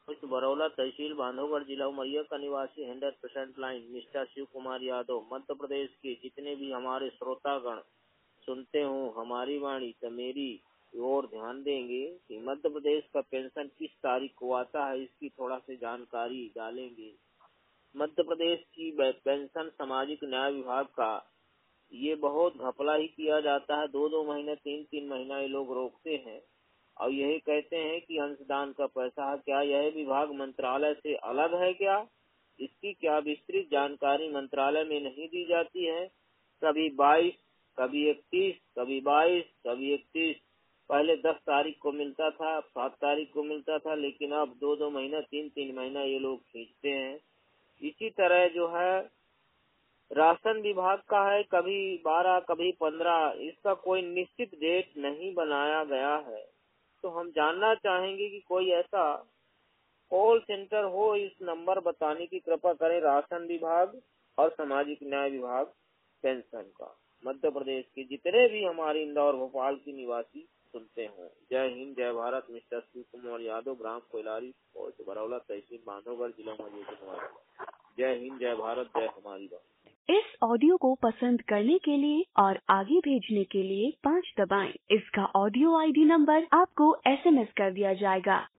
Post Baraula, तहसील बांधवगढ़, जिला उमरिया का निवासी 100% लाइन मिस्टर शिव कुमार यादव। मध्य प्रदेश के जितने भी हमारे श्रोतागण सुनते हो हमारी वाणी, तो मेरी और ध्यान देंगे कि मध्य प्रदेश का पेंशन किस तारीख को आता है, इसकी थोड़ा सी जानकारी डालेंगे। मध्य प्रदेश की पेंशन सामाजिक न्याय विभाग का ये बहुत घपला ही किया जाता है। 2-2 महीने 3-3 महीना ये लोग रोकते हैं और यही कहते हैं कि अंशदान का पैसा है। क्या यह विभाग मंत्रालय से अलग है क्या? इसकी क्या विस्तृत जानकारी मंत्रालय में नहीं दी जाती है? कभी 22, कभी 31, कभी 22, कभी 31। पहले 10 तारीख को मिलता था, 7 तारीख को मिलता था, लेकिन अब 2-2 महीना 3-3 महीना ये लोग खींचते हैं। इसी तरह जो है राशन विभाग का है, कभी 12, कभी 15, इसका कोई निश्चित डेट नहीं बनाया गया है। तो हम जानना चाहेंगे कि कोई ऐसा कॉल सेंटर हो, इस नंबर बताने की कृपा करें। राशन विभाग और सामाजिक न्याय विभाग पेंशन का मध्य प्रदेश के जितने भी हमारे इंदौर भोपाल के निवासी सुनते हो। जय हिंद, जय भारत। मिस्टर शिव कुमार यादव, ग्राम कोयलारी, पोस्ट बरौला, तहसील बांधवगढ़, जिला उमरिया के निवासी। जय हिंद, जय भारत, जय हमारी बात। इस ऑडियो को पसंद करने के लिए और आगे भेजने के लिए 5 दबाएं। इसका ऑडियो ID नंबर आपको SMS कर दिया जाएगा।